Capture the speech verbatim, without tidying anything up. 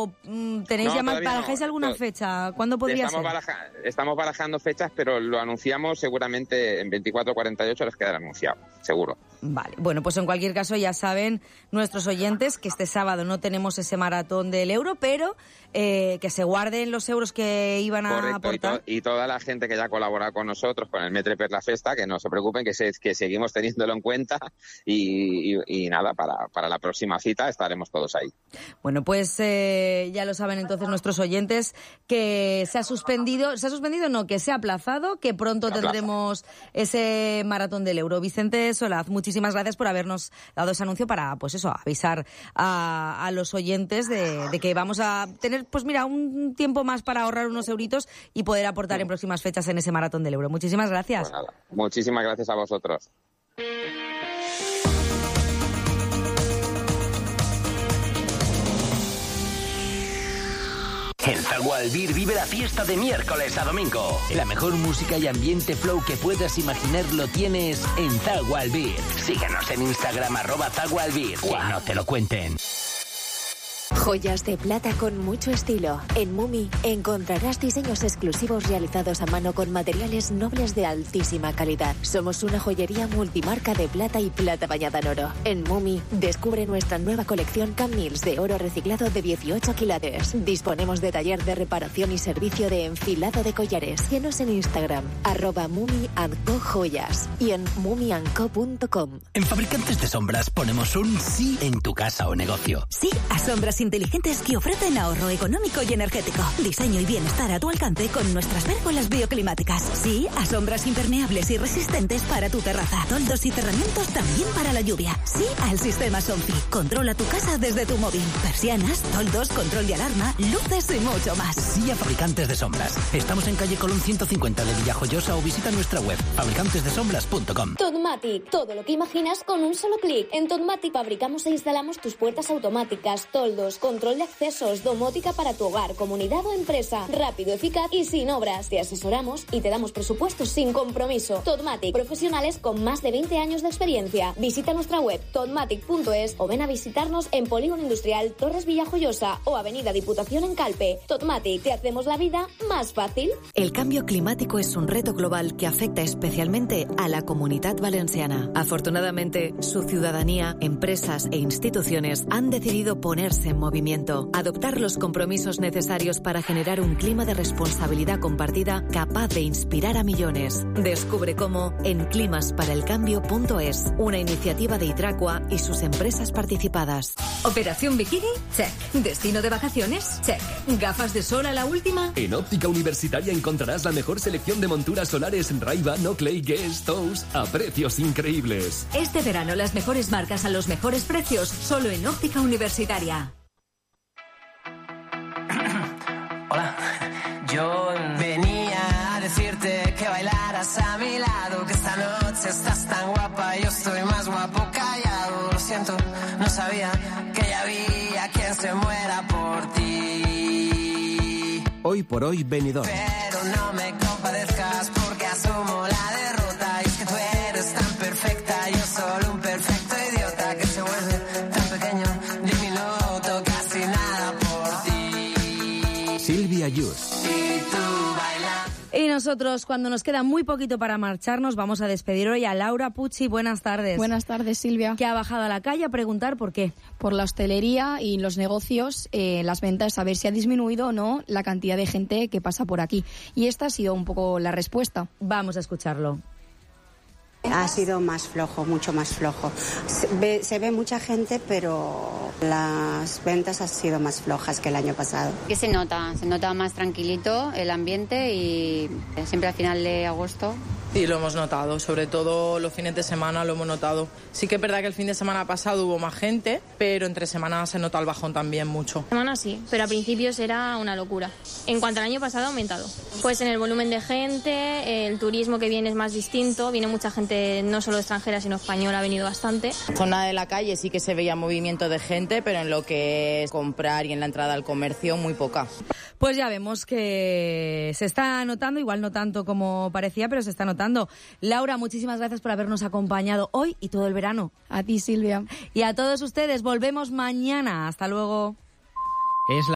o mm, tenéis No, ya más, todavía no. barajáis alguna To- fecha? ¿Cuándo podría Estamos, ser? baraja- estamos barajando fechas, pero lo anunciamos seguramente en veinticuatro o cuarenta y ocho horas quedará anunciado, seguro. Vale, bueno, pues en cualquier caso ya saben nuestros oyentes que este sábado no tenemos ese maratón del euro, pero eh, que se guarden los euros que iban a Correcto, y, aportar. to- y toda la gente que ya colabora con nosotros, con el Metre per la Festa, que no se preocupen, que, se, que seguimos teniéndolo en cuenta y, y, y nada, para, para la próxima cita estaremos todos ahí. Bueno, pues eh, ya lo saben entonces nuestros oyentes que se ha suspendido, se ha suspendido no, que se ha aplazado, que pronto Se aplaza. tendremos ese maratón del euro. Vicente Solaz, muchísimas gracias por habernos dado ese anuncio para, pues eso, avisar a, a los oyentes de, de que vamos a tener, pues mira, un tiempo más para ahorrar unos euritos y poder aportar en próximas fechas en ese maratón del euro. Muchísimas gracias. Pues nada, muchísimas gracias a vosotros. En Zagual Beer vive la fiesta de miércoles a domingo. La mejor música y ambiente flow que puedas imaginar lo tienes en Zagual Beer. Síguenos en Instagram, arroba Zagual Beer. Que no te lo cuenten. Joyas de plata con mucho estilo. En Mumi encontrarás diseños exclusivos realizados a mano con materiales nobles de altísima calidad. Somos una joyería multimarca de plata y plata bañada en oro. En Mumi descubre nuestra nueva colección Camils de oro reciclado de dieciocho quilates. Disponemos de taller de reparación y servicio de enfilado de collares. Síguenos en Instagram, arroba Mumi and Co Joyas y en mumi and co punto com. En Fabricantes de Sombras ponemos un sí en tu casa o negocio. Sí a sombras inteligentes que ofrecen ahorro económico y energético. Diseño y bienestar a tu alcance con nuestras pérgolas bioclimáticas. Sí a sombras impermeables y resistentes para tu terraza. Toldos y cerramientos también para la lluvia. Sí al sistema Somfi. Controla tu casa desde tu móvil. Persianas, toldos, control de alarma, luces y mucho más. Sí a Fabricantes de Sombras. Estamos en calle Colón ciento cincuenta de Villajoyosa o visita nuestra web fabricantes de sombras punto com. Totmatic, todo lo que imaginas con un solo clic. En Totmatic fabricamos e instalamos tus puertas automáticas, toldos, control de accesos, domótica para tu hogar, comunidad o empresa. Rápido, eficaz y sin obras. Te asesoramos y te damos presupuestos sin compromiso. Totmatic, profesionales con más de veinte años de experiencia. Visita nuestra web totmatic punto es o ven a visitarnos en Polígono Industrial Torres Villajoyosa o Avenida Diputación en Calpe. Totmatic, te hacemos la vida más fácil. El cambio climático es un reto global que afecta especialmente a la Comunitat Valenciana. Afortunadamente, su ciudadanía, empresas e instituciones han decidido ponerse en movimiento, adoptar los compromisos necesarios para generar un clima de responsabilidad compartida capaz de inspirar a millones. Descubre cómo en climas para el cambio punto es, una iniciativa de Hidracua y sus empresas participadas. Operación Bikini, check. Destino de vacaciones, check. Gafas de sol a la última. En Óptica Universitaria encontrarás la mejor selección de monturas solares Ray-Ban, Oakley, Guess, Toast a precios increíbles. Este verano las mejores marcas a los mejores precios, solo en Óptica Universitaria. Hola, yo venía a decirte que bailaras a mi lado, que esta noche estás tan guapa, yo estoy más guapo callado. Lo siento, no sabía que ya había quien se muera por ti. Hoy por hoy, Benidorm. Pero no me compadezcas porque asumo la derrota. Y es que tú eres tan perfecta, yo solo un perfecto idiota que se vuelve tan pequeño, diminuto, casi nada por ti. Silvia Yus. Y nosotros, cuando nos queda muy poquito para marcharnos, vamos a despedir hoy a Laura Pucci. Buenas tardes. Buenas tardes, Silvia. Que ha bajado a la calle a preguntar por qué. Por la hostelería y los negocios, eh, las ventas, a ver si ha disminuido o no la cantidad de gente que pasa por aquí. Y esta ha sido un poco la respuesta. Vamos a escucharlo. Ha sido más flojo, mucho más flojo. Se ve, se ve mucha gente, pero las ventas han sido más flojas que el año pasado. Que se nota, se nota más tranquilito el ambiente y siempre al final de agosto. Sí, lo hemos notado, sobre todo los fines de semana lo hemos notado. Sí que es verdad que el fin de semana pasado hubo más gente, pero entre semanas se nota el bajón también mucho. Semana sí, pero a principios era una locura. En cuanto al año pasado ha aumentado. Pues en el volumen de gente, el turismo que viene es más distinto, viene mucha gente no solo extranjera sino española, ha venido bastante. Zona de la calle sí que se veía movimiento de gente, pero en lo que es comprar y en la entrada al comercio muy poca. Pues ya vemos que se está notando, igual no tanto como parecía, pero se está notando. Laura, muchísimas gracias por habernos acompañado hoy y todo el verano. A ti, Silvia. Y a todos ustedes, volvemos mañana. Hasta luego. Es la